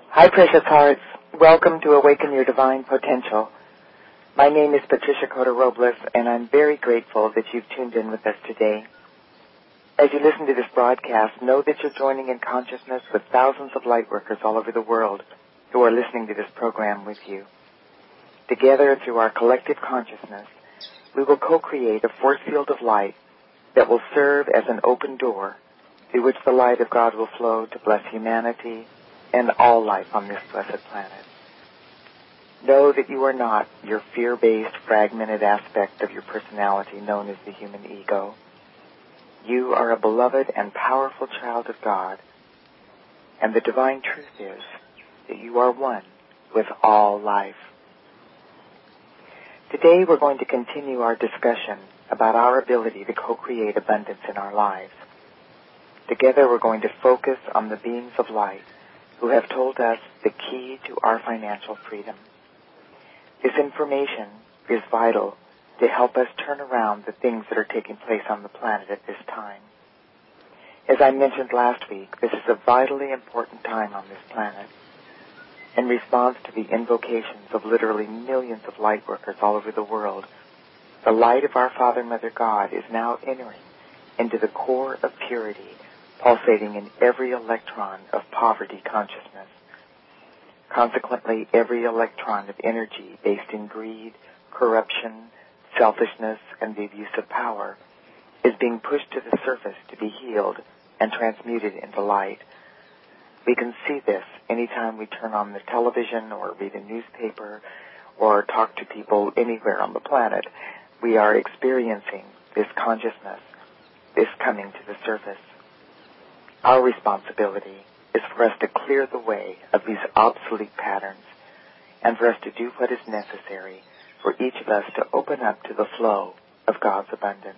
Hi, precious hearts. Welcome to Awaken Your Divine Potential. My name is Patricia Cota-Robles, and I'm very grateful that you've tuned in with us today. As you listen to this broadcast, know that you're joining in consciousness with thousands of light workers all over the world who are listening to this program with you. Together, through our collective consciousness, we will co-create a force field of light that will serve as an open door through which the light of God will flow to bless humanity and all life on this blessed planet. Know that you are not your fear-based, fragmented aspect of your personality known as the human ego. You are a beloved and powerful child of God, and the divine truth is that you are one with all life. Today we're going to continue our discussion about our ability to co-create abundance in our lives. Together we're going to focus on the beings of light who have told us the key to our financial freedom. This information is vital to help us turn around the things that are taking place on the planet at this time. As I mentioned last week, this is a vitally important time on this planet. In response to the invocations of literally millions of light workers all over the world, the light of our Father and Mother God is now entering into the core of purity, pulsating in every electron of poverty consciousness. Consequently, every electron of energy based in greed, corruption, selfishness, and the abuse of power is being pushed to the surface to be healed and transmuted into light. We can see this anytime we turn on the television or read a newspaper or talk to people anywhere on the planet. We are experiencing this consciousness, this coming to the surface. Our responsibility is for us to clear the way of these obsolete patterns and for us to do what is necessary for each of us to open up to the flow of God's abundance.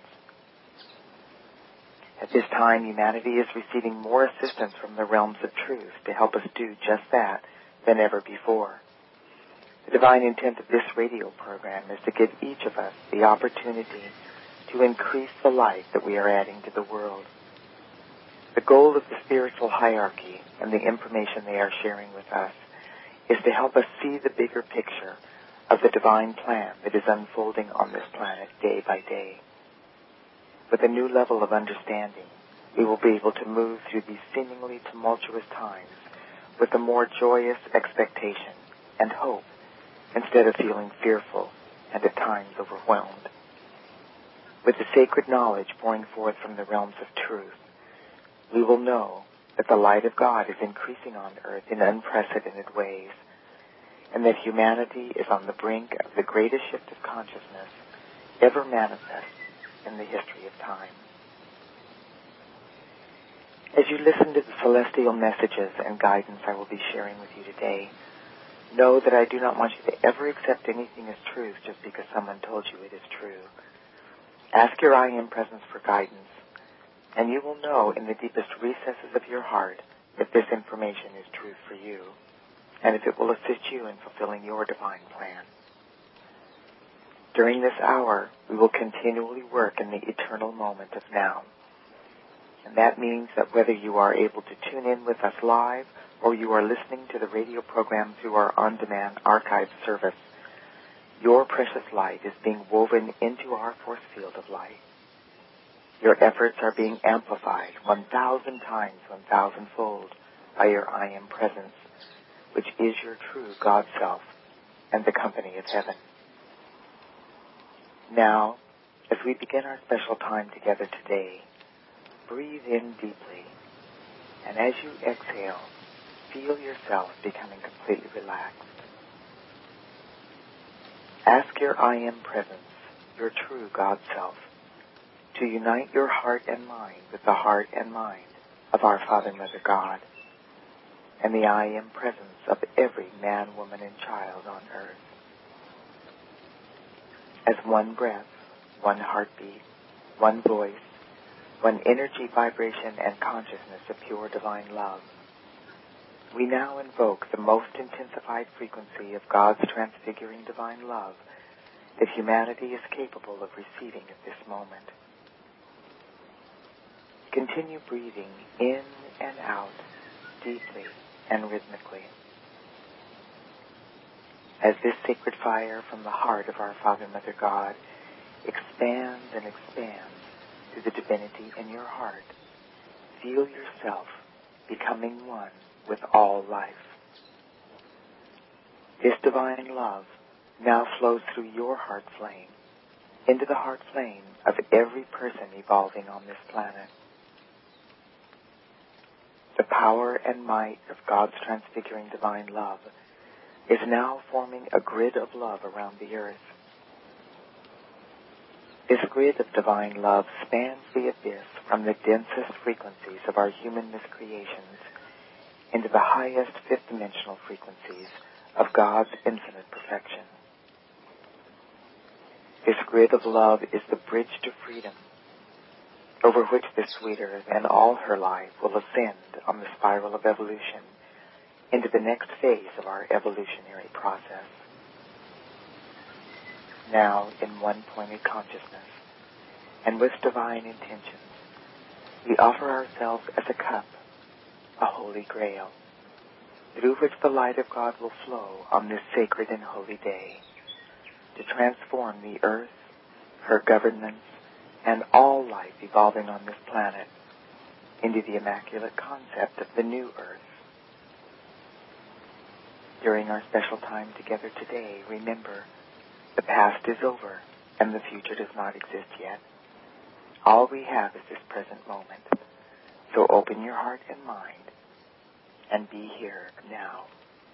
At this time, humanity is receiving more assistance from the realms of truth to help us do just that than ever before. The divine intent of this radio program is to give each of us the opportunity to increase the light that we are adding to the world. The goal of the spiritual hierarchy and the information they are sharing with us is to help us see the bigger picture of the divine plan that is unfolding on this planet day by day. With a new level of understanding, we will be able to move through these seemingly tumultuous times with a more joyous expectation and hope instead of feeling fearful and at times overwhelmed. With the sacred knowledge pouring forth from the realms of truth, we will know that the light of God is increasing on earth in unprecedented ways, and that humanity is on the brink of the greatest shift of consciousness ever manifest in the history of time. As you listen to the celestial messages and guidance I will be sharing with you today, know that I do not want you to ever accept anything as truth just because someone told you it is true. Ask your I Am Presence for guidance, and you will know in the deepest recesses of your heart if this information is truth for you, and if it will assist you in fulfilling your divine plan. During this hour, we will continually work in the eternal moment of now. And that means that whether you are able to tune in with us live or you are listening to the radio program through our on-demand archive service, your precious light is being woven into our force field of light. Your efforts are being amplified 1,000 times, 1,000-fold by your I Am Presence, which is your true God Self and the company of heaven. Now, as we begin our special time together today, breathe in deeply, and as you exhale, feel yourself becoming completely relaxed. Ask your I Am Presence, your true God Self, to unite your heart and mind with the heart and mind of our Father and Mother God, and the I Am Presence of every man, woman, and child on earth. As one breath, one heartbeat, one voice, one energy, vibration, and consciousness of pure divine love, we now invoke the most intensified frequency of God's transfiguring divine love that humanity is capable of receiving at this moment. Continue breathing in and out deeply and rhythmically. as this sacred fire from the heart of our Father, Mother God expands and expands to the divinity in your heart, feel yourself becoming one with all life. This divine love now flows through your heart flame into the heart flame of every person evolving on this planet. The power and might of God's transfiguring divine love is now forming a grid of love around the earth. This grid of divine love spans the abyss from the densest frequencies of our human miscreations into the highest fifth-dimensional frequencies of God's infinite perfection. This grid of love is the bridge to freedom, over which the sweet earth and all her life will ascend on the spiral of evolution into the next phase of our evolutionary process. Now, in one pointed consciousness, and with divine intentions, we offer ourselves as a cup, a holy grail, through which the light of God will flow on this sacred and holy day, to transform the earth, her governments, and all life evolving on this planet into the immaculate concept of the new earth. During our special time together today, remember, the past is over and the future does not exist yet. All we have is this present moment. So open your heart and mind and be here now.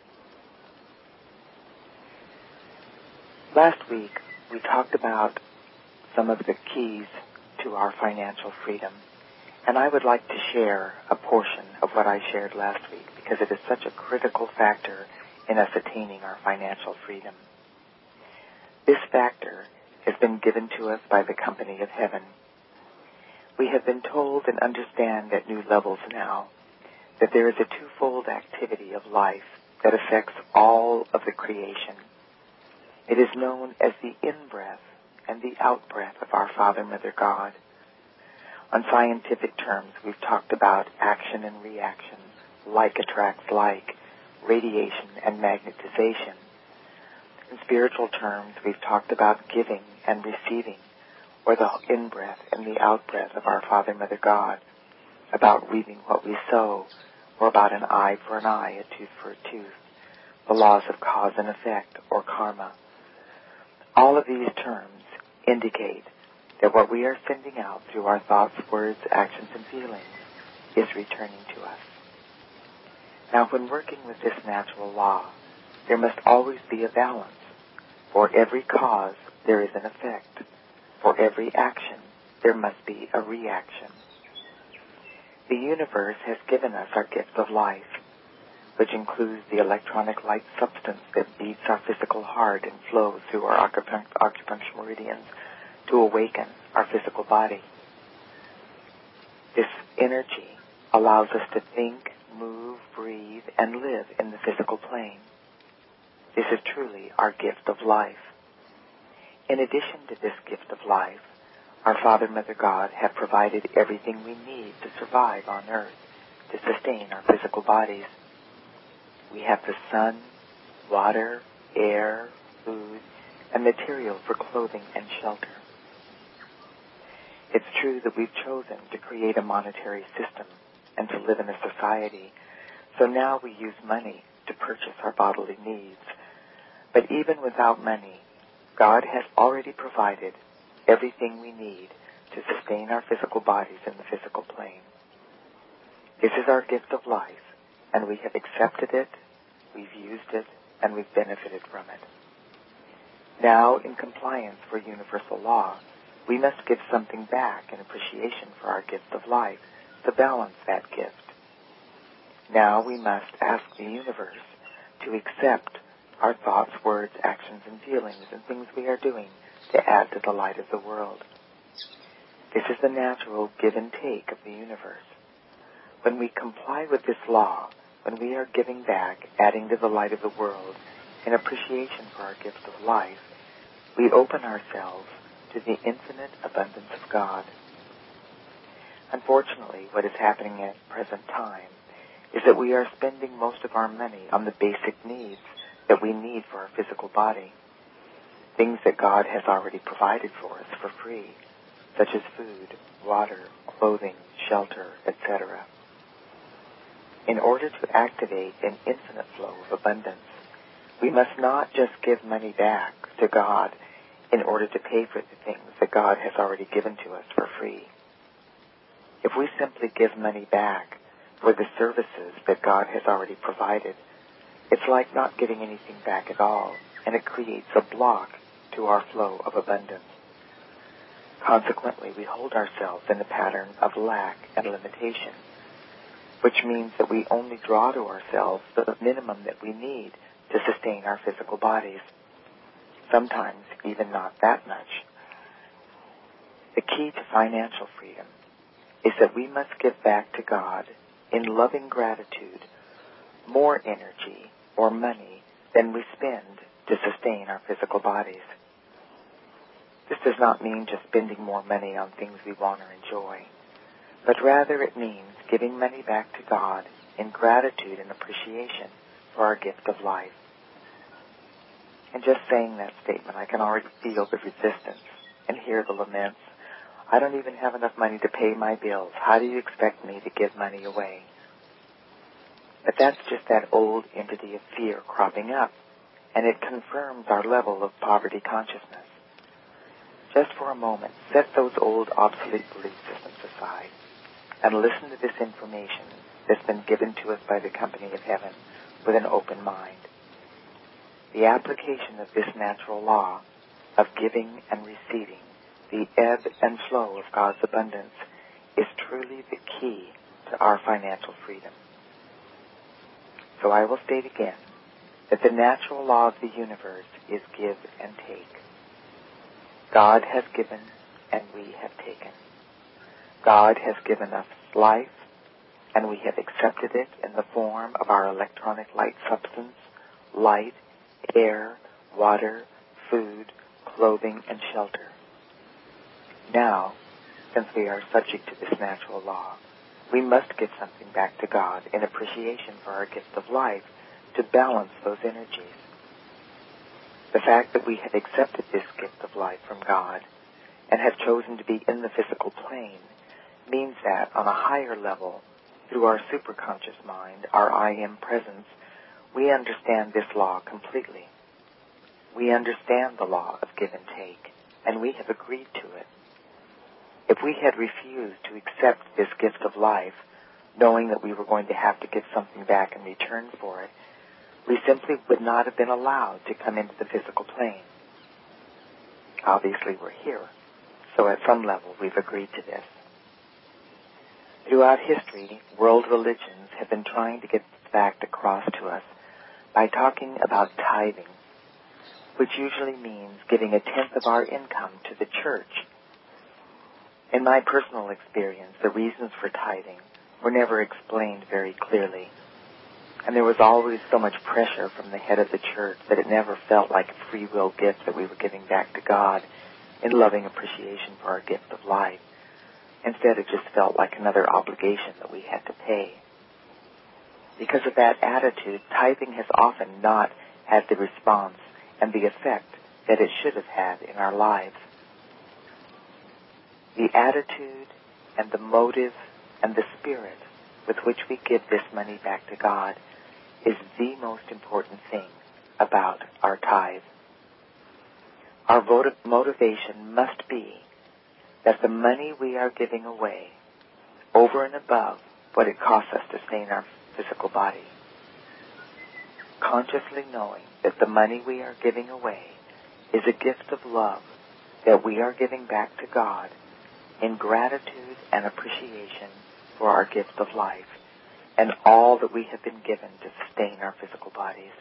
Last week, we talked about some of the keys to our financial freedom, and I would like to share a portion of what I shared last week because it is such a critical factor in us attaining our financial freedom. This factor has been given to us by the company of heaven. We have been told and understand at new levels now that there is a twofold activity of life that affects all of the creation. It is known as the in-breath and the out-breath of our Father, Mother God. On scientific terms, we've talked about action and reaction, like attracts like, radiation and magnetization. In spiritual terms, we've talked about giving and receiving, or the in-breath and the out-breath of our Father, Mother God, about reaping what we sow, or about an eye for an eye, a tooth for a tooth, the laws of cause and effect, or karma. All of these terms indicate that what we are sending out through our thoughts, words, actions, and feelings is returning to us. Now, when working with this natural law, there must always be a balance. For every cause, there is an effect. For every action, there must be a reaction. The universe has given us our gift of life, which includes the electronic light substance that beats our physical heart and flows through our acupuncture meridians to awaken our physical body. This energy allows us to think, move, breathe, and live in the physical plane. This is truly our gift of life. In addition to this gift of life, our Father, Mother God have provided everything we need to survive on earth, to sustain our physical bodies. We have the sun, water, air, food, and material for clothing and shelter. It's true that we've chosen to create a monetary system and to live in a society, so now we use money to purchase our bodily needs. But even without money, God has already provided everything we need to sustain our physical bodies in the physical plane. This is our gift of life, and we have accepted it, we've used it, and we've benefited from it. Now, in compliance for universal law, we must give something back in appreciation for our gift of life to balance that gift. Now we must ask the universe to accept our thoughts, words, actions, and feelings and things we are doing to add to the light of the world. This is the natural give and take of the universe. When we comply with this law, when we are giving back, adding to the light of the world, in appreciation for our gift of life, we open ourselves to the infinite abundance of God. Unfortunately, what is happening at present time is that we are spending most of our money on the basic needs that we need for our physical body, things that God has already provided for us for free, such as food, water, clothing, shelter, etc. In order to activate an infinite flow of abundance, we must not just give money back to God in order to pay for the things that God has already given to us for free. If we simply give money back for the services that God has already provided, it's like not giving anything back at all, and it creates a block to our flow of abundance. Consequently, we hold ourselves in a pattern of lack and limitation, which means that we only draw to ourselves the minimum that we need to sustain our physical bodies, sometimes even not that much. The key to financial freedom is that we must give back to God in loving gratitude more energy or money than we spend to sustain our physical bodies. This does not mean just spending more money on things we want or enjoy, but rather it means giving money back to God in gratitude and appreciation for our gift of life. And just saying that statement, I can already feel the resistance and hear the laments. I don't even have enough money to pay my bills. How do you expect me to give money away? But that's just that old entity of fear cropping up, and it confirms our level of poverty consciousness. Just for a moment, set those old obsolete belief systems aside and listen to this information that's been given to us by the company of heaven with an open mind. The application of this natural law of giving and receiving, the ebb and flow of God's abundance, is truly the key to our financial freedom. So I will state again that the natural law of the universe is give and take. God has given and we have taken. God has given us life and we have accepted it in the form of our electronic light substance, light, air, water, food, clothing, and shelter. Now, since we are subject to this natural law, we must give something back to God in appreciation for our gift of life to balance those energies. The fact that we have accepted this gift of life from God and have chosen to be in the physical plane means that on a higher level, through our superconscious mind, our I Am presence, we understand this law completely. We understand the law of give and take, and we have agreed to it. If we had refused to accept this gift of life, knowing that we were going to have to give something back in return for it, we simply would not have been allowed to come into the physical plane. Obviously, we're here, so at some level we've agreed to this. Throughout history, world religions have been trying to get this fact across to us by talking about tithing, which usually means giving 1/10 of our income to the church. In my personal experience, the reasons for tithing were never explained very clearly, and there was always so much pressure from the head of the church that it never felt like a free will gift that we were giving back to God in loving appreciation for our gift of life. Instead, it just felt like another obligation that we had to pay. Because of that attitude, tithing has often not had the response and the effect that it should have had in our lives. The attitude and the motive and the spirit with which we give this money back to God is the most important thing about our tithe. Our motivation must be that the money we are giving away, over and above what it costs us to sustain our physical body, consciously knowing that the money we are giving away is a gift of love that we are giving back to God in gratitude and appreciation for our gift of life and all that we have been given to sustain our physical bodies.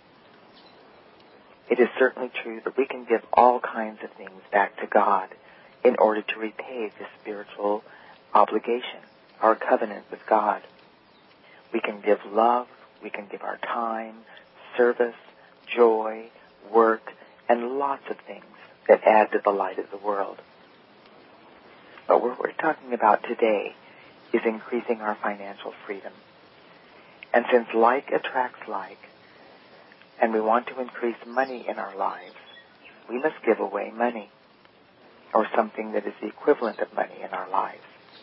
It is certainly true that we can give all kinds of things back to God in order to repay this spiritual obligation, our covenant with God. We can give love, we can give our time, service, joy, work, and lots of things that add to the light of the world. But what we're talking about today is increasing our financial freedom. And since like attracts like, and we want to increase money in our lives, we must give away money, or something that is the equivalent of money in our lives.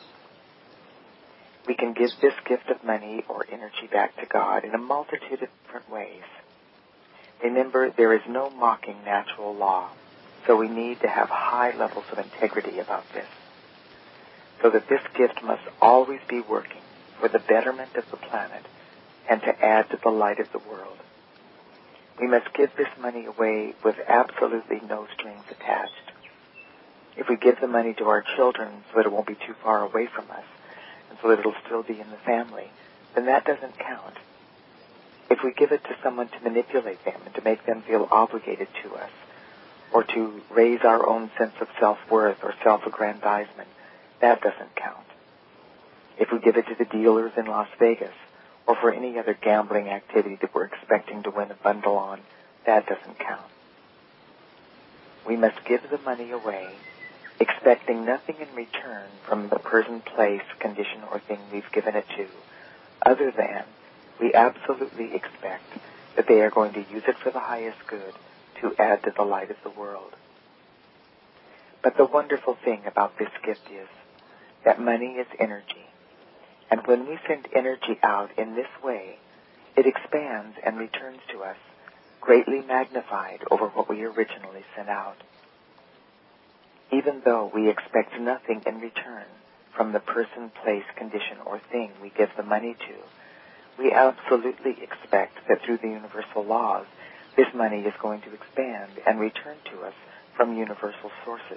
We can give this gift of money or energy back to God in a multitude of different ways. Remember, there is no mocking natural law, so we need to have high levels of integrity about this, so that this gift must always be working for the betterment of the planet and to add to the light of the world. We must give this money away with absolutely no strings attached. If we give the money to our children so that it won't be too far away from us, and so that it'll still be in the family, then that doesn't count. If we give it to someone to manipulate them and to make them feel obligated to us, or to raise our own sense of self-worth or self-aggrandizement, that doesn't count. If we give it to the dealers in Las Vegas, or for any other gambling activity that we're expecting to win a bundle on, that doesn't count. We must give the money away, expecting nothing in return from the person, place, condition, or thing we've given it to, other than we absolutely expect that they are going to use it for the highest good to add to the light of the world. But the wonderful thing about this gift is that money is energy. And when we send energy out in this way, it expands and returns to us, greatly magnified over what we originally sent out. Even though we expect nothing in return from the person, place, condition, or thing we give the money to, we absolutely expect that through the universal laws, this money is going to expand and return to us from universal sources.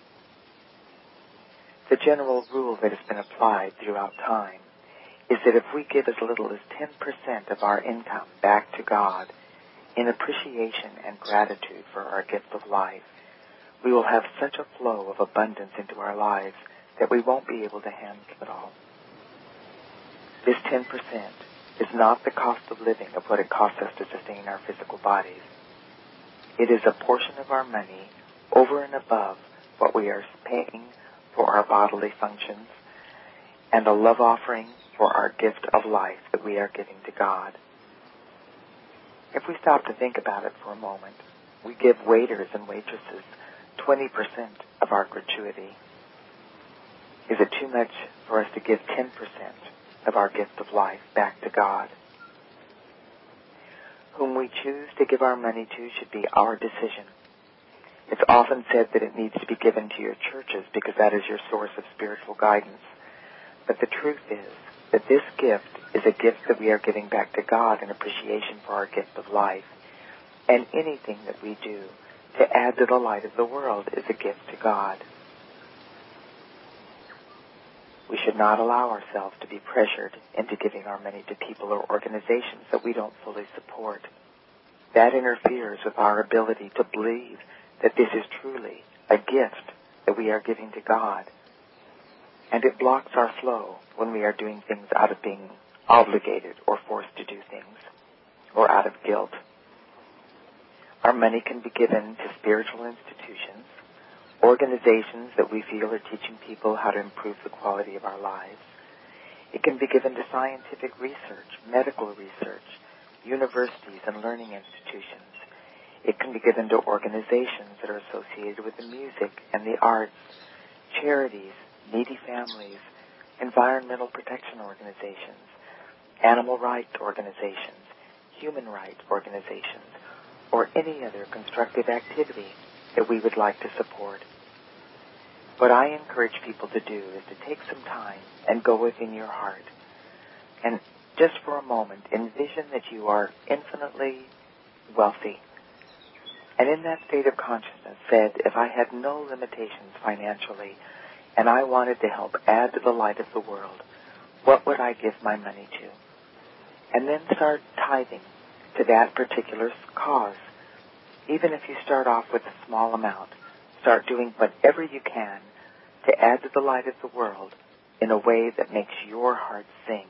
The general rule that has been applied throughout time is that if we give as little as 10% of our income back to God in appreciation and gratitude for our gift of life, we will have such a flow of abundance into our lives that we won't be able to handle it all. This 10% is not the cost of living of what it costs us to sustain our physical bodies. It is a portion of our money over and above what we are paying for our bodily functions, and a love offering for our gift of life that we are giving to God. If we stop to think about it for a moment, we give waiters and waitresses 20% of our gratuity. Is it too much for us to give 10% of our gift of life back to God? Whom we choose to give our money to should be our decision. It's often said that it needs to be given to your churches because that is your source of spiritual guidance. But the truth is that this gift is a gift that we are giving back to God in appreciation for our gift of life. And anything that we do to add to the light of the world is a gift to God. We should not allow ourselves to be pressured into giving our money to people or organizations that we don't fully support. That interferes with our ability to believe that this is truly a gift that we are giving to God. And it blocks our flow when we are doing things out of being obligated or forced to do things, or out of guilt. Our money can be given to spiritual institutions, organizations that we feel are teaching people how to improve the quality of our lives. It can be given to scientific research, medical research, universities and learning institutions. It can be given to organizations that are associated with the music and the arts, charities, needy families, environmental protection organizations, animal rights organizations, human rights organizations, or any other constructive activity that we would like to support. What I encourage people to do is to take some time and go within your heart and just for a moment envision that you are infinitely wealthy. And in that state of consciousness said, if I had no limitations financially and I wanted to help add to the light of the world, what would I give my money to? And then start tithing to that particular cause. Even if you start off with a small amount, start doing whatever you can to add to the light of the world in a way that makes your heart sing.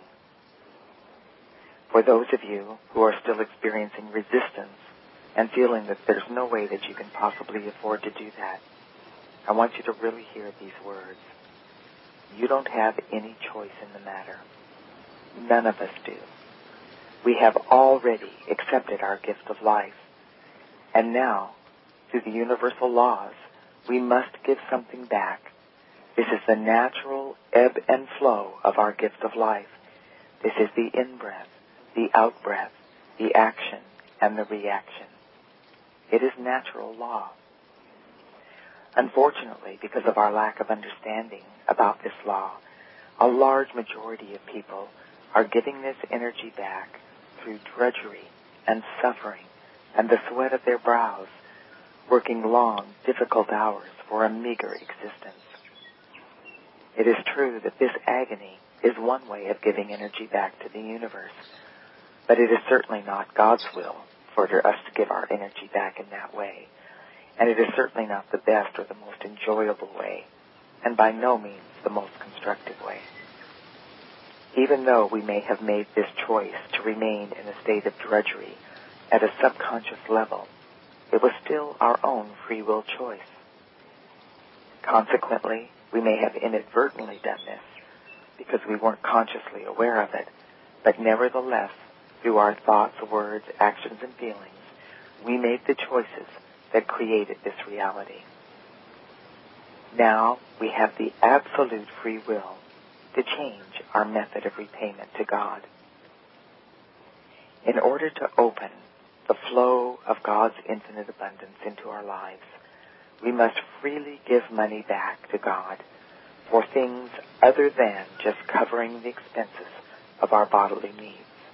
For those of you who are still experiencing resistance and feeling that there's no way that you can possibly afford to do that, I want you to really hear these words. You don't have any choice in the matter. None of us do. We have already accepted our gift of life. And now, through the universal laws, we must give something back. This is the natural ebb and flow of our gift of life. This is the in-breath, the out-breath, the action, and the reaction. It is natural law. Unfortunately, because of our lack of understanding about this law, a large majority of people are giving this energy back through drudgery and suffering and the sweat of their brows, working long, difficult hours for a meager existence. It is true that this agony is one way of giving energy back to the universe, but it is certainly not God's will for us to give our energy back in that way, and it is certainly not the best or the most enjoyable way, and by no means the most constructive way. Even though we may have made this choice to remain in a state of drudgery at a subconscious level, it was still our own free will choice. Consequently, we may have inadvertently done this because we weren't consciously aware of it, but nevertheless, through our thoughts, words, actions, and feelings, we made the choices that created this reality. Now we have the absolute free will to change our method of repayment to God. In order to open the flow of God's infinite abundance into our lives, we must freely give money back to God for things other than just covering the expenses of our bodily needs.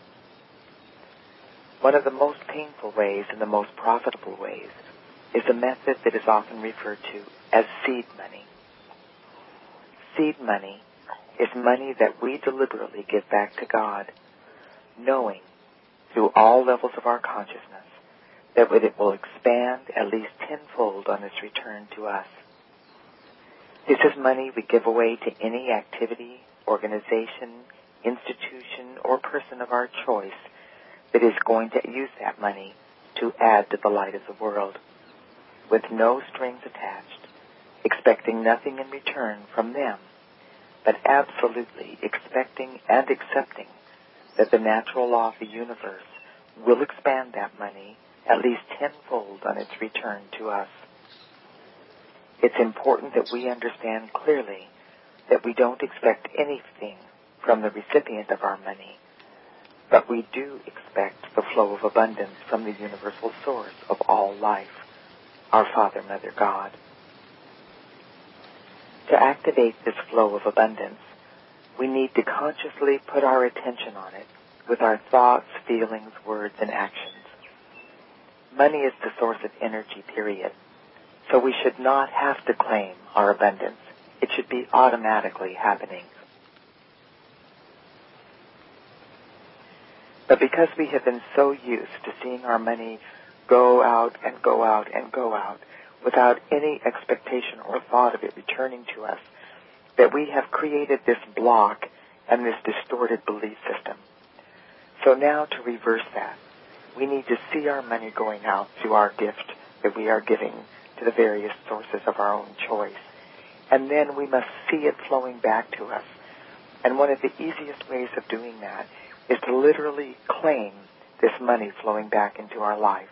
One of the most painful ways and the most profitable ways is a method that is often referred to as seed money. Seed money is money that we deliberately give back to God, knowing through all levels of our consciousness that it will expand at least tenfold on its return to us. This is money we give away to any activity, organization, institution, or person of our choice that is going to use that money to add to the light of the world, with no strings attached, expecting nothing in return from them, but absolutely expecting and accepting that the natural law of the universe will expand that money at least tenfold on its return to us. It's important that we understand clearly that we don't expect anything from the recipient of our money, but we do expect the flow of abundance from the universal source of all life, our Father, Mother, God. To activate this flow of abundance, we need to consciously put our attention on it with our thoughts, feelings, words, and actions. Money is the source of energy, period. So we should not have to claim our abundance. It should be automatically happening. But because we have been so used to seeing our money go out and go out and go out without any expectation or thought of it returning to us, that we have created this block and this distorted belief system. So now to reverse that, we need to see our money going out through our gift that we are giving to the various sources of our own choice. And then we must see it flowing back to us. And one of the easiest ways of doing that is to literally claim this money flowing back into our life.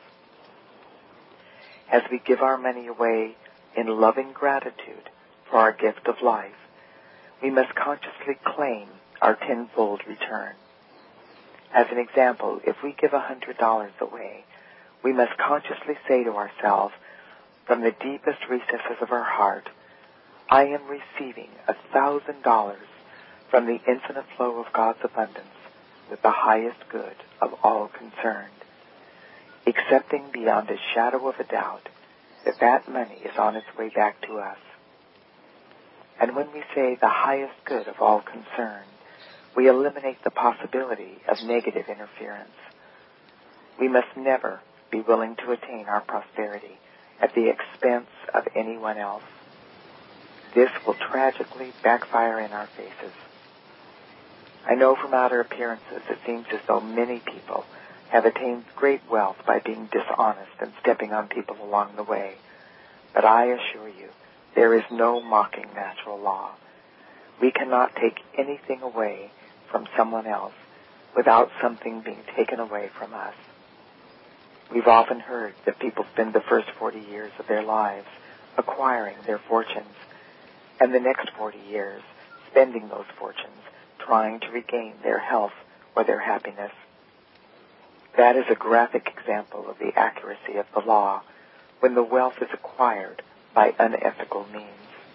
As we give our money away in loving gratitude for our gift of life, we must consciously claim our tenfold return. As an example, if we give $100 away, we must consciously say to ourselves, from the deepest recesses of our heart, I am receiving $1,000 from the infinite flow of God's abundance with the highest good of all concerned, accepting beyond a shadow of a doubt that that money is on its way back to us. And when we say the highest good of all concerned, we eliminate the possibility of negative interference. We must never be willing to attain our prosperity at the expense of anyone else. This will tragically backfire in our faces. I know from outer appearances it seems as though many people have attained great wealth by being dishonest and stepping on people along the way. But I assure you, there is no mocking natural law. We cannot take anything away from someone else without something being taken away from us. We've often heard that people spend the first 40 years of their lives acquiring their fortunes, and the next 40 years spending those fortunes trying to regain their health or their happiness. That is a graphic example of the accuracy of the law when the wealth is acquired by unethical means.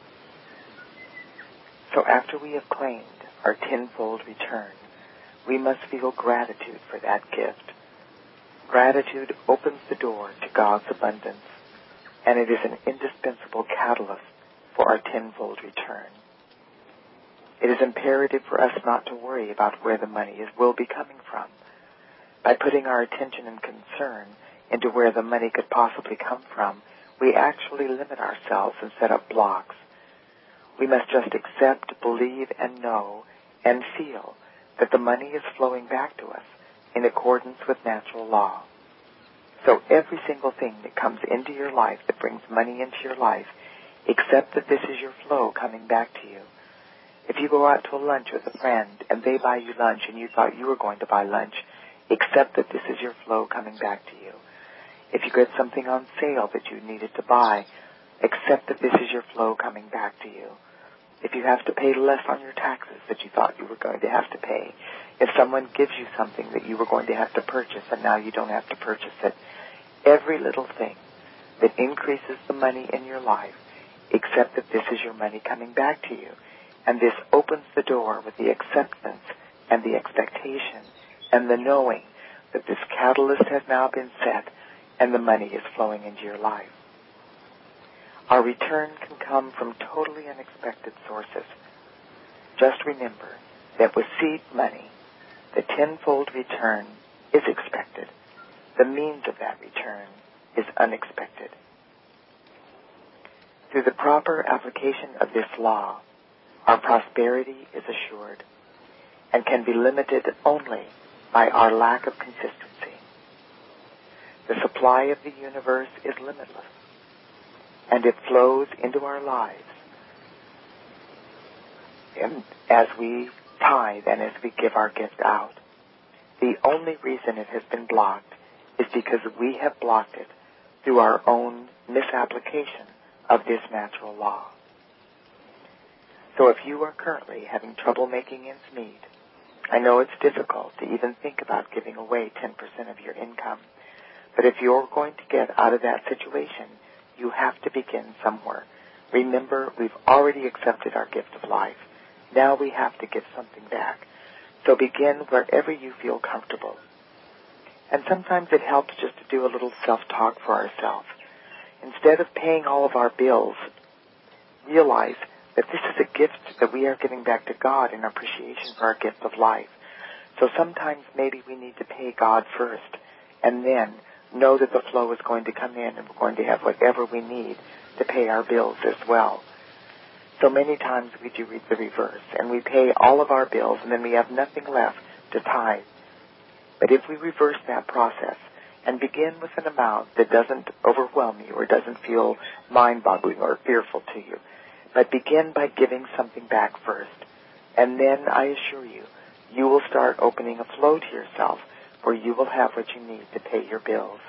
So after we have claimed our tenfold return, we must feel gratitude for that gift. Gratitude opens the door to God's abundance, and it is an indispensable catalyst for our tenfold return. It is imperative for us not to worry about where the money will be coming from. By putting our attention and concern into where the money could possibly come from, we actually limit ourselves and set up blocks. We must just accept, believe, and know and feel that the money is flowing back to us in accordance with natural law. So every single thing that comes into your life that brings money into your life, accept that this is your flow coming back to you. If you go out to a lunch with a friend and they buy you lunch and you thought you were going to buy lunch, accept that this is your flow coming back to you. If you get something on sale that you needed to buy, accept that this is your flow coming back to you. If you have to pay less on your taxes that you thought you were going to have to pay, if someone gives you something that you were going to have to purchase and now you don't have to purchase it, every little thing that increases the money in your life, accept that this is your money coming back to you. And this opens the door with the acceptance and the expectation and the knowing that this catalyst has now been set and the money is flowing into your life. Our return can come from totally unexpected sources. Just remember that with seed money, the tenfold return is expected. The means of that return is unexpected. Through the proper application of this law, our prosperity is assured and can be limited only by our lack of consistency. The supply of the universe is limitless, and it flows into our lives. And as we tithe and as we give our gift out, the only reason it has been blocked is because we have blocked it through our own misapplication of this natural law. So if you are currently having trouble making ends meet, I know it's difficult to even think about giving away 10% of your income, but if you're going to get out of that situation, you have to begin somewhere. Remember, we've already accepted our gift of life. Now we have to give something back. So begin wherever you feel comfortable. And sometimes it helps just to do a little self-talk for ourselves. Instead of paying all of our bills, realize that this is a gift that we are giving back to God in appreciation for our gift of life. So sometimes maybe we need to pay God first and then know that the flow is going to come in and we're going to have whatever we need to pay our bills as well. So many times we do the reverse and we pay all of our bills and then we have nothing left to tithe. But if we reverse that process and begin with an amount that doesn't overwhelm you or doesn't feel mind-boggling or fearful to you, but begin by giving something back first. And then I assure you, you will start opening a flow to yourself where you will have what you need to pay your bills.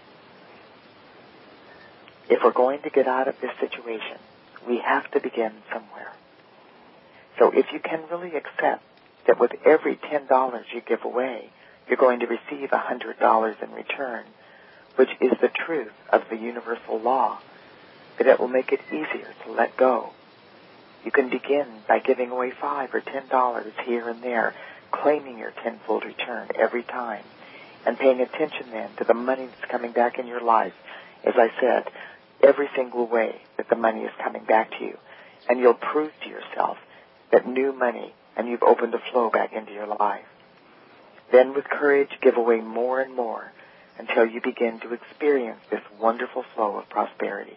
If we're going to get out of this situation, we have to begin somewhere. So if you can really accept that with every $10 you give away, you're going to receive $100 in return, which is the truth of the universal law, that it will make it easier to let go. You can begin by giving away $5 or $10 here and there, claiming your tenfold return every time, and paying attention then to the money that's coming back in your life. As I said, every single way that the money is coming back to you, and you'll prove to yourself that new money, and you've opened a flow back into your life. Then with courage, give away more and more until you begin to experience this wonderful flow of prosperity.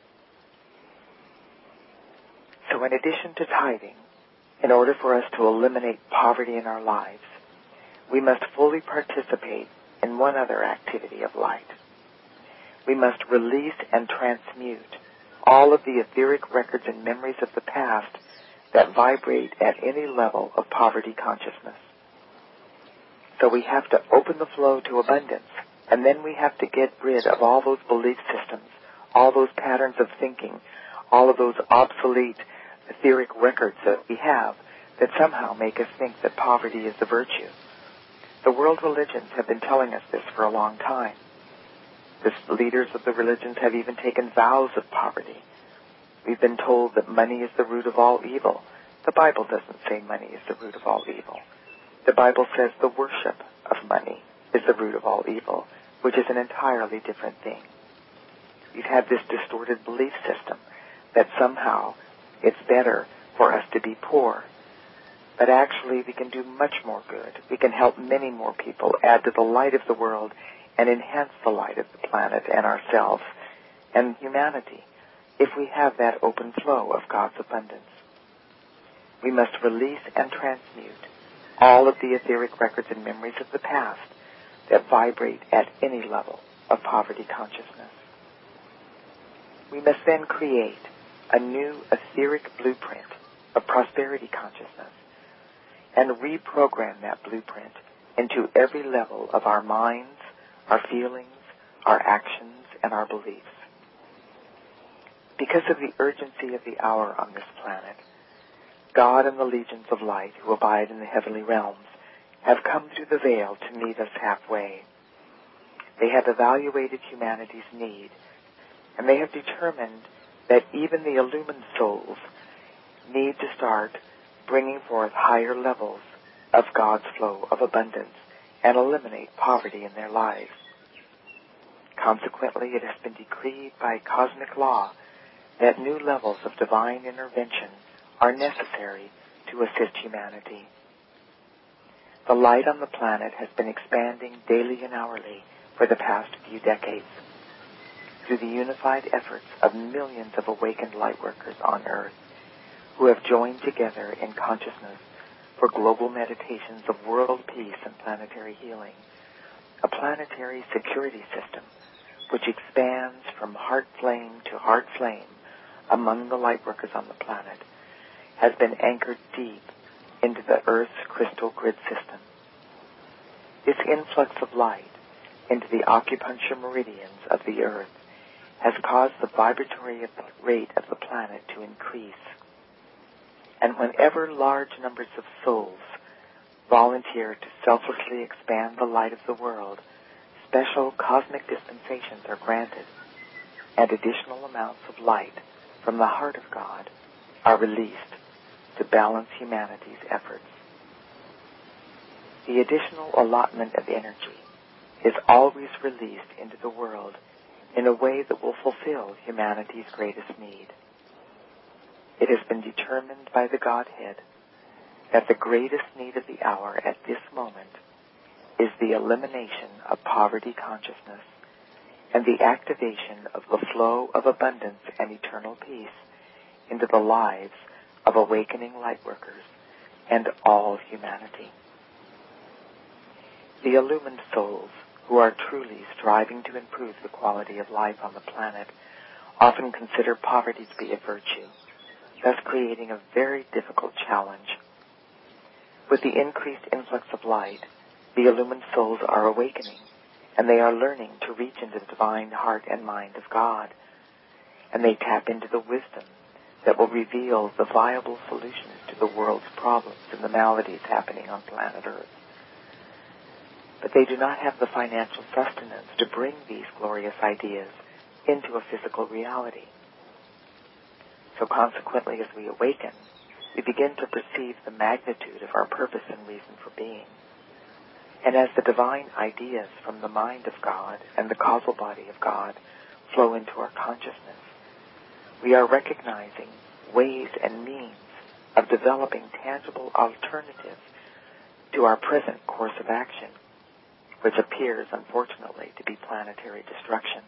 So in addition to tithing, in order for us to eliminate poverty in our lives, we must fully participate in one other activity of light. We must release and transmute all of the etheric records and memories of the past that vibrate at any level of poverty consciousness. So we have to open the flow to abundance, and then we have to get rid of all those belief systems, all those patterns of thinking, all of those obsolete etheric records that we have that somehow make us think that poverty is a virtue. The world religions have been telling us this for a long time. The leaders of the religions have even taken vows of poverty. We've been told that money is the root of all evil. The Bible doesn't say money is the root of all evil. The Bible says the worship of money is the root of all evil, which is an entirely different thing. We've had this distorted belief system that somehow it's better for us to be poor. But actually we can do much more good. We can help many more people, add to the light of the world, and enhance the light of the planet and ourselves and humanity if we have that open flow of God's abundance. We must release and transmute all of the etheric records and memories of the past that vibrate at any level of poverty consciousness. We must then create a new etheric blueprint of prosperity consciousness and reprogram that blueprint into every level of our minds, our feelings, our actions, and our beliefs. Because of the urgency of the hour on this planet, God and the legions of light who abide in the heavenly realms have come through the veil to meet us halfway. They have evaluated humanity's need, and they have determined that even the illumined souls need to start bringing forth higher levels of God's flow of abundance and eliminate poverty in their lives. Consequently, it has been decreed by cosmic law that new levels of divine intervention are necessary to assist humanity. The light on the planet has been expanding daily and hourly for the past few decades through the unified efforts of millions of awakened lightworkers on Earth who have joined together in consciousness for global meditations of world peace and planetary healing. A planetary security system which expands from heart flame to heart flame among the lightworkers on the planet has been anchored deep into the Earth's crystal grid system. This influx of light into the acupuncture meridians of the Earth has caused the vibratory rate of the planet to increase. And whenever large numbers of souls volunteer to selflessly expand the light of the world, special cosmic dispensations are granted, and additional amounts of light from the heart of God are released to balance humanity's efforts. The additional allotment of energy is always released into the world in a way that will fulfill humanity's greatest need. It has been determined by the Godhead that the greatest need of the hour at this moment is the elimination of poverty consciousness and the activation of the flow of abundance and eternal peace into the lives of awakening lightworkers and all humanity. The illumined souls who are truly striving to improve the quality of life on the planet often consider poverty to be a virtue, thus creating a very difficult challenge. With the increased influx of light, the illumined souls are awakening, and they are learning to reach into the divine heart and mind of God, and they tap into the wisdom that will reveal the viable solutions to the world's problems and the maladies happening on planet Earth. But they do not have the financial sustenance to bring these glorious ideas into a physical reality. So consequently, as we awaken, we begin to perceive the magnitude of our purpose and reason for being. And as the divine ideas from the mind of God and the causal body of God flow into our consciousness, we are recognizing ways and means of developing tangible alternatives to our present course of action, which appears, unfortunately, to be planetary destruction.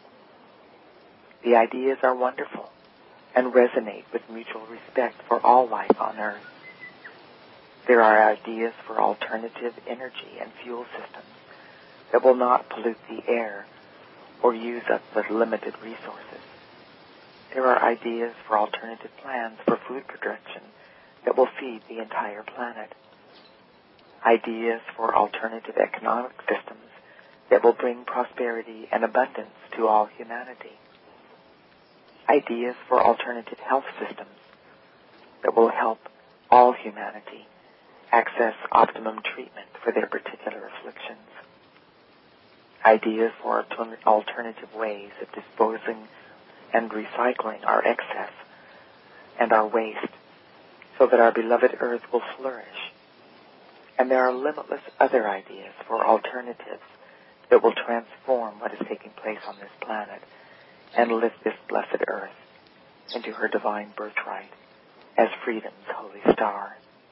The ideas are wonderful and resonate with mutual respect for all life on Earth. There are ideas for alternative energy and fuel systems that will not pollute the air or use up the limited resources. There are ideas for alternative plans for food production that will feed the entire planet. ideas for alternative economic systems that will bring prosperity and abundance to all humanity, ideas for alternative health systems that will help all humanity access optimum treatment for their particular afflictions, ideas for alternative ways of disposing and recycling our excess and our waste so that our beloved earth will flourish. And there are limitless other ideas for alternatives that will transform what is taking place on this planet and lift this blessed earth into her divine birthright as freedom's holy star.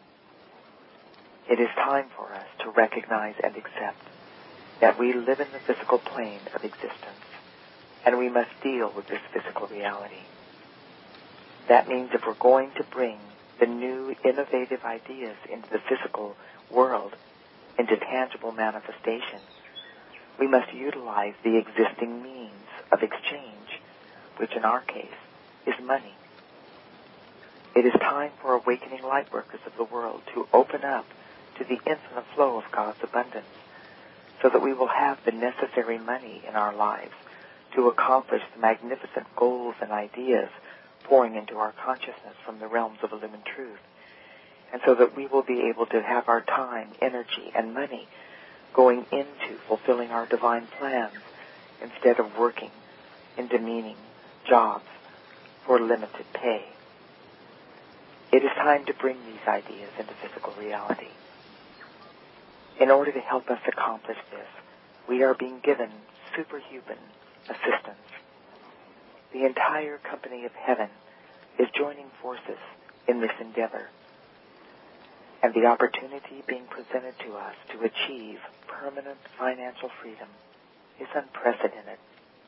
It is time for us to recognize and accept that we live in the physical plane of existence, and we must deal with this physical reality. That means if we're going to bring the new innovative ideas into the physical world, into tangible manifestation, we must utilize the existing means of exchange, which in our case is money. It is time for awakening light workers of the world to open up to the infinite flow of God's abundance so that we will have the necessary money in our lives to accomplish the magnificent goals and ideas pouring into our consciousness from the realms of illumined truth, and so that we will be able to have our time, energy, and money going into fulfilling our divine plans instead of working in demeaning jobs for limited pay. It is time to bring these ideas into physical reality. In order to help us accomplish this, we are being given superhuman assistance. The entire company of heaven is joining forces in this endeavor, and the opportunity being presented to us to achieve permanent financial freedom is unprecedented.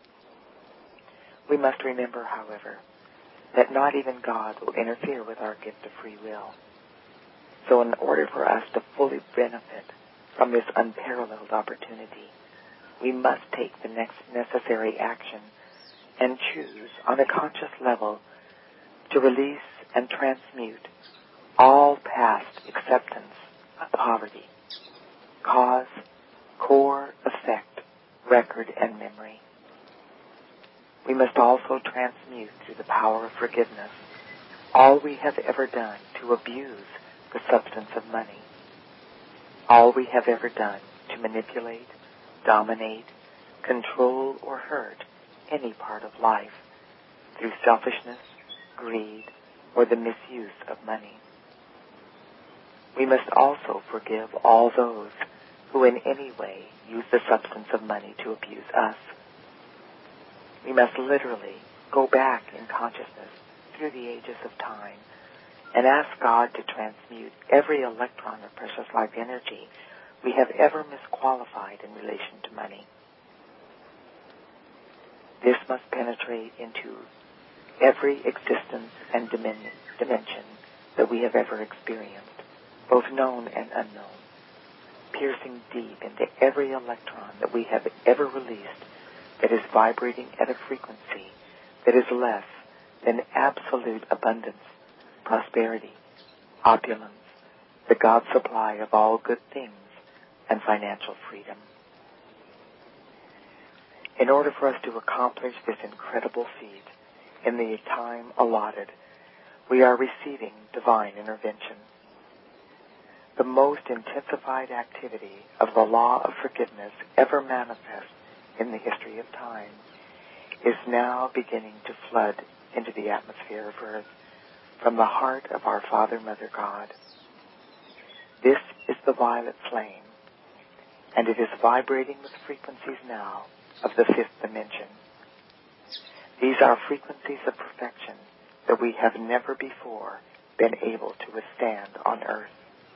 We must remember, however, that not even God will interfere with our gift of free will. So in order for us to fully benefit from this unparalleled opportunity, we must take the next necessary action and choose on a conscious level to release and transmute all past acceptance of poverty, cause, core, effect, record, and memory. We must also transmute through the power of forgiveness all we have ever done to abuse the substance of money, all we have ever done to manipulate, dominate, control, or hurt any part of life through selfishness, greed, or the misuse of money. We must also forgive all those who in any way use the substance of money to abuse us. We must literally go back in consciousness through the ages of time and ask God to transmute every electron of precious life energy we have ever misqualified in relation to money. This must penetrate into every existence and dimension that we have ever experienced, both known and unknown, piercing deep into every electron that we have ever released that is vibrating at a frequency that is less than absolute abundance, prosperity, opulence, the God supply of all good things, and financial freedom. In order for us to accomplish this incredible feat in the time allotted, we are receiving divine intervention. The most intensified activity of the law of forgiveness ever manifest in the history of time is now beginning to flood into the atmosphere of Earth from the heart of our Father, Mother, God. This is the violet flame, and it is vibrating with frequencies now of the fifth dimension. These are frequencies of perfection that we have never before been able to withstand on Earth.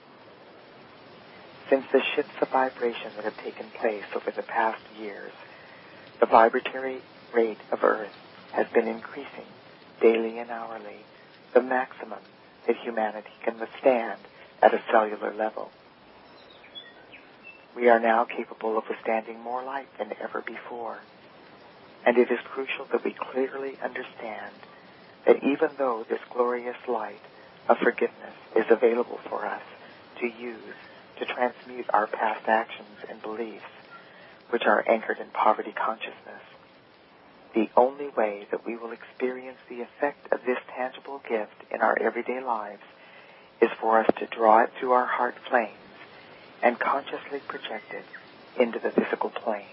Since the shifts of vibration that have taken place over the past years, the vibratory rate of Earth has been increasing daily and hourly, the maximum that humanity can withstand at a cellular level. We are now capable of withstanding more light than ever before, and it is crucial that we clearly understand that even though this glorious light of forgiveness is available for us to use to transmute our past actions and beliefs, which are anchored in poverty consciousness. The only way that we will experience the effect of this tangible gift in our everyday lives is for us to draw it through our heart flames and consciously project it into the physical plane.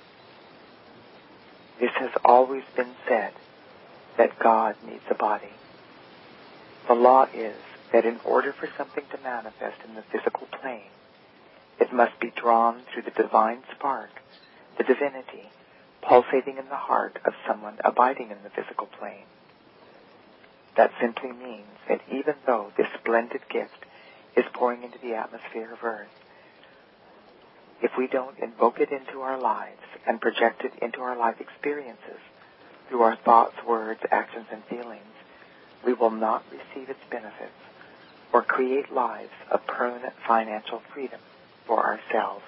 This has always been said, that God needs a body. The law is that in order for something to manifest in the physical plane, it must be drawn through the divine spark, the divinity, pulsating in the heart of someone abiding in the physical plane. That simply means that even though this splendid gift is pouring into the atmosphere of Earth, if we don't invoke it into our lives and project it into our life experiences through our thoughts, words, actions, and feelings, we will not receive its benefits or create lives of permanent financial freedom for ourselves.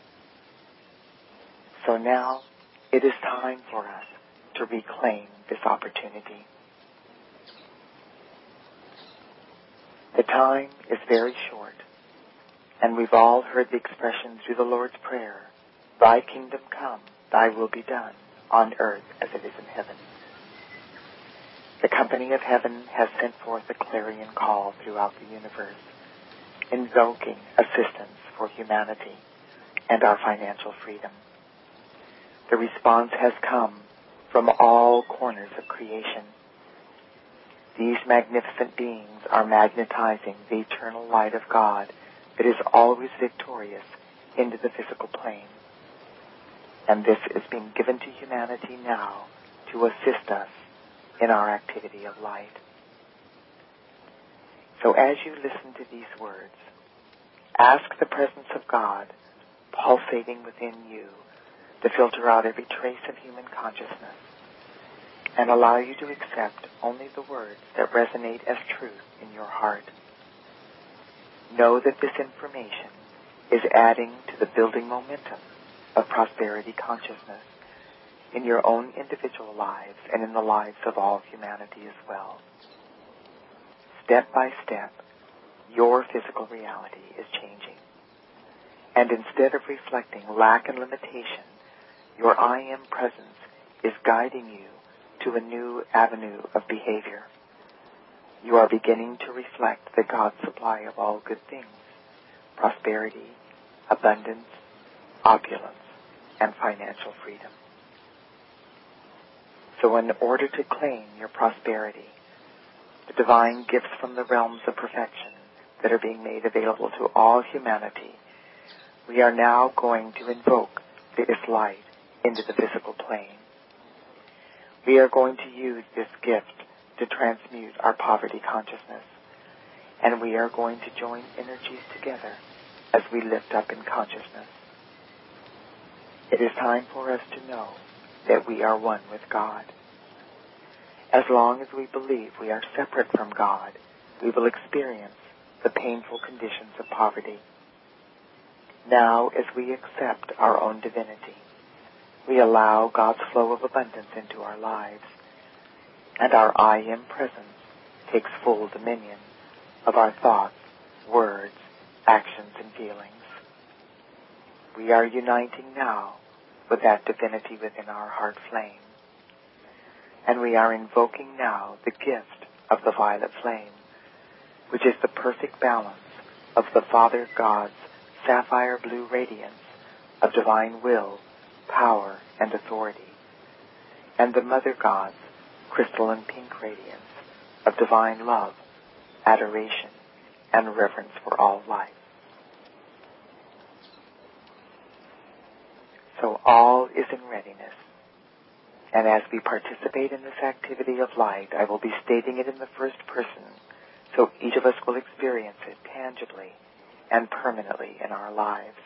So now it is time for us to reclaim this opportunity. The time is very short, and we've all heard the expression through the Lord's Prayer, "Thy kingdom come, thy will be done, on earth as it is in heaven." The company of heaven has sent forth a clarion call throughout the universe, invoking assistance for humanity and our financial freedom. The response has come from all corners of creation. These magnificent beings are magnetizing the eternal light of God that is always victorious into the physical plane. And this is being given to humanity now to assist us in our activity of light. So as you listen to these words, ask the presence of God pulsating within you to filter out every trace of human consciousness and allow you to accept only the words that resonate as truth in your heart. Know that this information is adding to the building momentum of prosperity consciousness in your own individual lives and in the lives of all humanity as well. Step by step, your physical reality is changing. And instead of reflecting lack and limitation, your I Am presence is guiding you to a new avenue of behavior. You are beginning to reflect the God supply of all good things, prosperity, abundance, opulence, and financial freedom. So in order to claim your prosperity, the divine gifts from the realms of perfection that are being made available to all humanity, we are now going to invoke this light into the physical plane. We are going to use this gift to transmute our poverty consciousness, and we are going to join energies together as we lift up in consciousness. It is time for us to know that we are one with God. As long as we believe we are separate from God, we will experience the painful conditions of poverty. Now, as we accept our own divinity, we allow God's flow of abundance into our lives, and our I Am presence takes full dominion of our thoughts, words, actions, and feelings. We are uniting now with that divinity within our heart flame, and we are invoking now the gift of the violet flame, which is the perfect balance of the Father God's sapphire blue radiance of divine will, power, and authority, and the Mother God's crystalline pink radiance of divine love, adoration, and reverence for all life. So all is in readiness. And as we participate in this activity of light, I will be stating it in the first person, so each of us will experience it tangibly and permanently in our lives.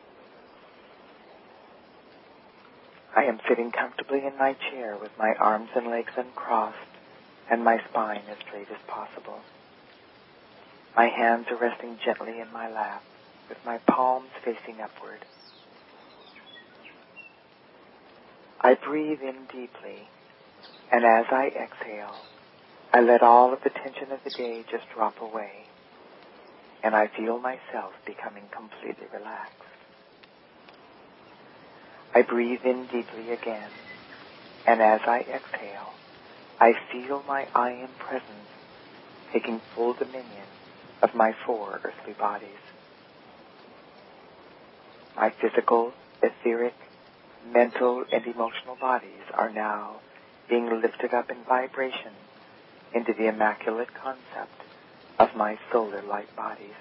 I am sitting comfortably in my chair with my arms and legs uncrossed and my spine as straight as possible. My hands are resting gently in my lap with my palms facing upward. I breathe in deeply, and as I exhale, I let all of the tension of the day just drop away. and I feel myself becoming completely relaxed. I breathe in deeply again, and as I exhale, I feel my I Am presence taking full dominion of my 4 earthly bodies. My physical, etheric, mental, and emotional bodies are now being lifted up in vibration into the immaculate concept of my solar light bodies.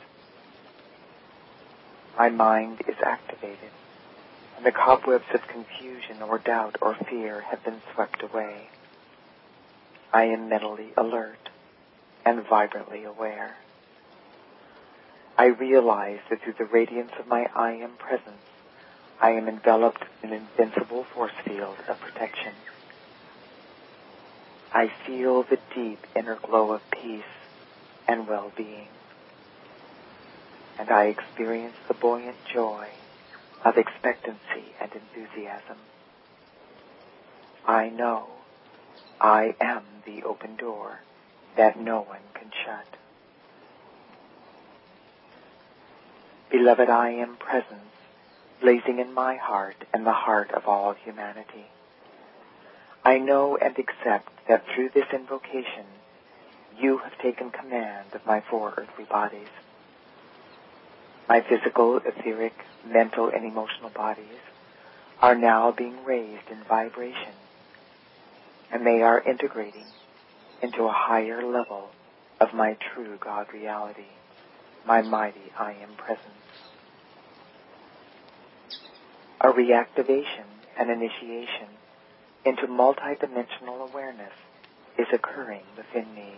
My mind is activated, and the cobwebs of confusion or doubt or fear have been swept away. I am mentally alert and vibrantly aware. I realize that through the radiance of my I Am presence, I am enveloped in an invincible force field of protection. I feel the deep inner glow of peace and well-being, and I experience the buoyant joy of expectancy and enthusiasm. I know I am the open door that no one can shut. Beloved I Am presence, blazing in my heart and the heart of all humanity. I know and accept that through this invocation, you have taken command of my 4 earthly bodies. My physical, etheric, mental, and emotional bodies are now being raised in vibration, and they are integrating into a higher level of my true God reality, my mighty I Am presence. A reactivation and initiation into multidimensional awareness is occurring within me.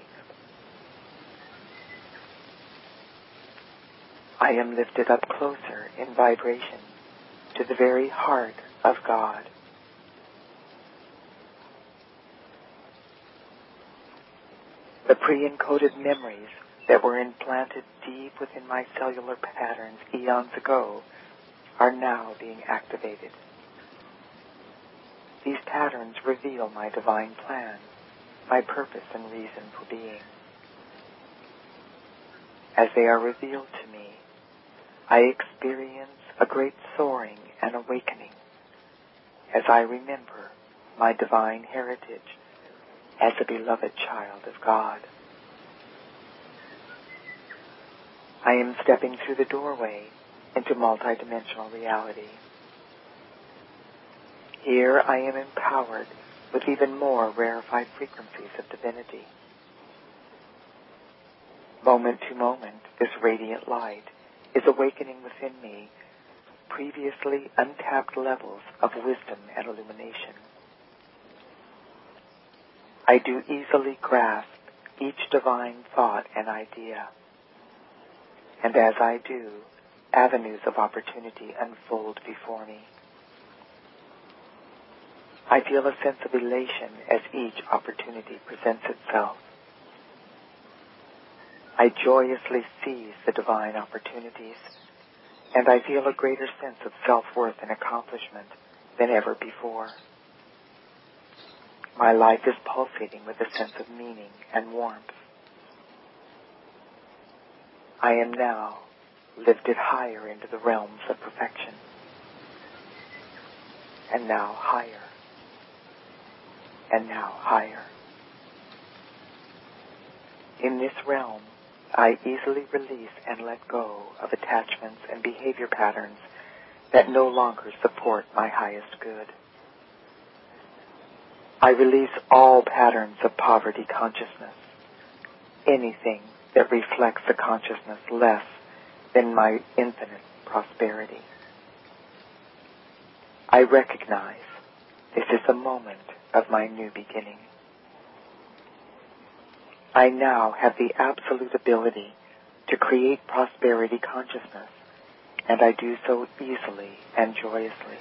I am lifted up closer in vibration to the very heart of God. The pre-encoded memories that were implanted deep within my cellular patterns eons ago are now being activated. These patterns reveal my divine plan, my purpose and reason for being. As they are revealed to me, I experience a great soaring and awakening as I remember my divine heritage as a beloved child of God. I am stepping through the doorway into multidimensional reality. Here I am empowered with even more rarefied frequencies of divinity. Moment to moment, this radiant light is awakening within me previously untapped levels of wisdom and illumination. I do easily grasp each divine thought and idea, and as I do, avenues of opportunity unfold before me. I feel a sense of elation as each opportunity presents itself. I joyously seize the divine opportunities, and I feel a greater sense of self-worth and accomplishment than ever before. My life is pulsating with a sense of meaning and warmth. I am now lifted higher into the realms of perfection, and now higher, and now higher. In this realm, I easily release and let go of attachments and behavior patterns that no longer support my highest good. I release all patterns of poverty consciousness, anything that reflects a consciousness less than my infinite prosperity. I recognize this is the moment of my new beginning. I now have the absolute ability to create prosperity consciousness, and I do so easily and joyously.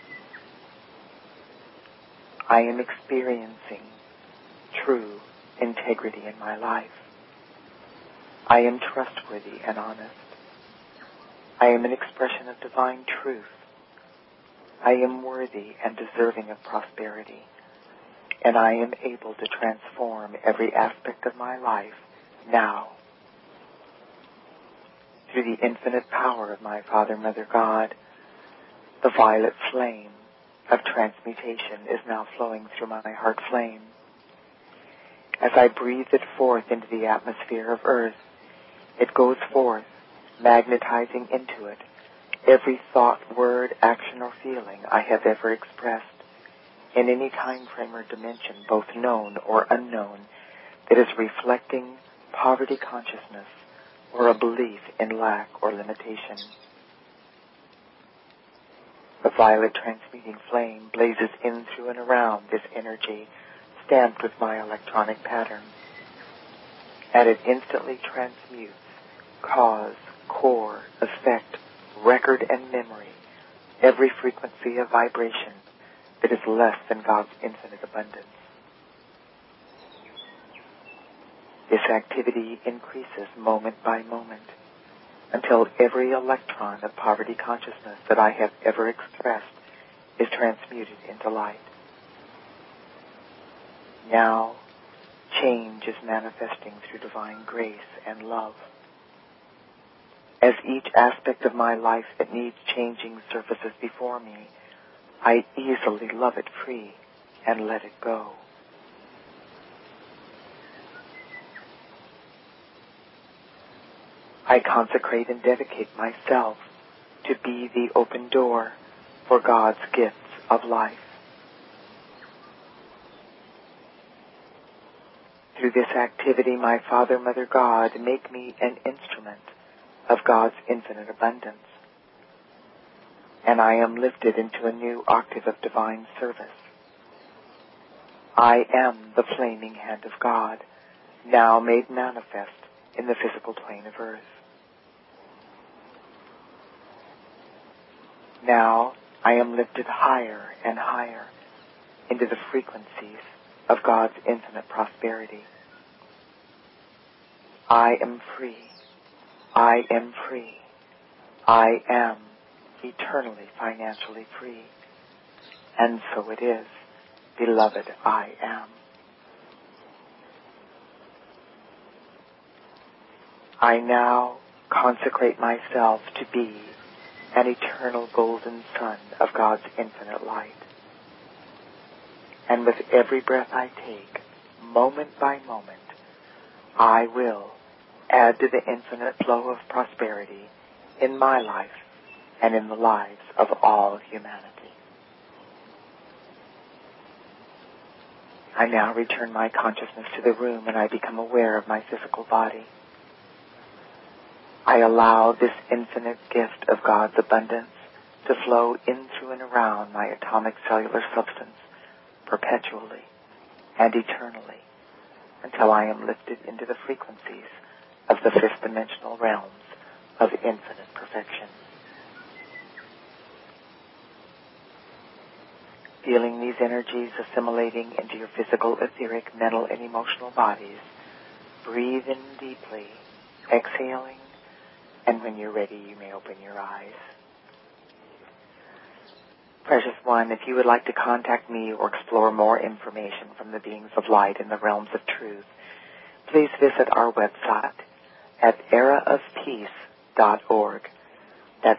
I am experiencing true integrity in my life. I am trustworthy and honest. I am an expression of divine truth. I am worthy and deserving of prosperity, and I am able to transform every aspect of my life now. through the infinite power of my Father, Mother, God, the violet flame of transmutation is now flowing through my heart flame. As I breathe it forth into the atmosphere of earth, it goes forth, magnetizing into it every thought, word, action, or feeling I have ever expressed in any time frame or dimension, both known or unknown, that is reflecting poverty consciousness or a belief in lack or limitation. The violet transmuting flame blazes in, through, and around this energy stamped with my electronic pattern, and it instantly transmutes cause, core, effect, record, and memory, every frequency of vibration that is less than God's infinite abundance. This activity increases moment by moment until every electron of poverty consciousness that I have ever expressed is transmuted into light. Now, change is manifesting through divine grace and love. As each aspect of my life that needs changing surfaces before me, I easily love it free and let it go. I consecrate and dedicate myself to be the open door for God's gifts of life. Through this activity, my Father, Mother, God, make me an instrument of God's infinite abundance, and I am lifted into a new octave of divine service. I am the flaming hand of God, now made manifest in the physical plane of earth. Now I am lifted higher and higher into the frequencies of God's infinite prosperity. I am free. I am free. I am eternally financially free. And so it is. Beloved, I am. I now consecrate myself to be an eternal golden sun of God's infinite light. And with every breath I take, moment by moment, I will add to the infinite flow of prosperity in my life and in the lives of all humanity. I now return my consciousness to the room and I become aware of my physical body. I allow this infinite gift of God's abundance to flow in, through, and around my atomic cellular substance perpetually and eternally until I am lifted into the frequencies of the fifth dimensional realms of infinite perfection. Feeling these energies assimilating into your physical, etheric, mental, and emotional bodies, breathe in deeply, exhaling, and when you're ready, you may open your eyes. Precious one, if you would like to contact me or explore more information from the beings of light in the realms of truth, please visit our website at eraofpeace.org. That's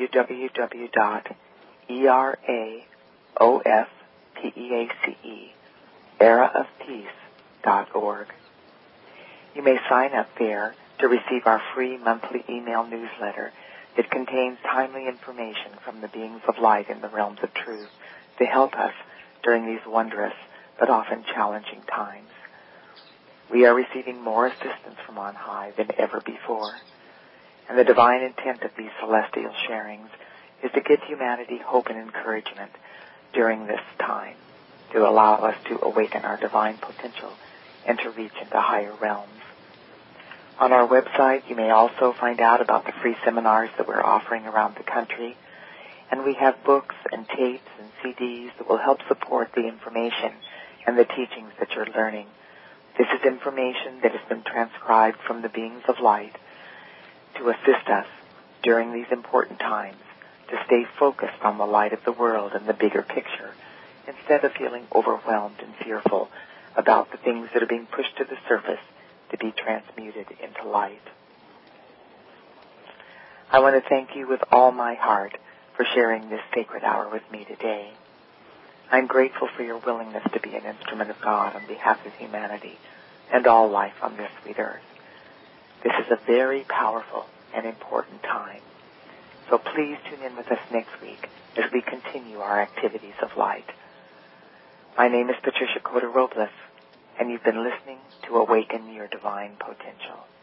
www.eraofpeace, eraofpeace.org. You may sign up there to receive our free monthly email newsletter. It contains timely information from the beings of light in the realms of truth to help us during these wondrous but often challenging times. We are receiving more assistance from on high than ever before, and the divine intent of these celestial sharings is to give humanity hope and encouragement during this time, to allow us to awaken our divine potential and to reach into higher realms. On our website, you may also find out about the free seminars that we're offering around the country, and we have books and tapes and CDs that will help support the information and the teachings that you're learning. This is information that has been transcribed from the beings of light to assist us during these important times to stay focused on the light of the world and the bigger picture instead of feeling overwhelmed and fearful about the things that are being pushed to the surface to be transmuted into light. I want to thank you with all my heart for sharing this sacred hour with me today. I'm grateful for your willingness to be an instrument of God on behalf of humanity and all life on this sweet earth. This is a very powerful and important time. So please tune in with us next week as we continue our activities of light. My name is Patricia Cota Robles, and you've been listening to Awaken Your Divine Potential.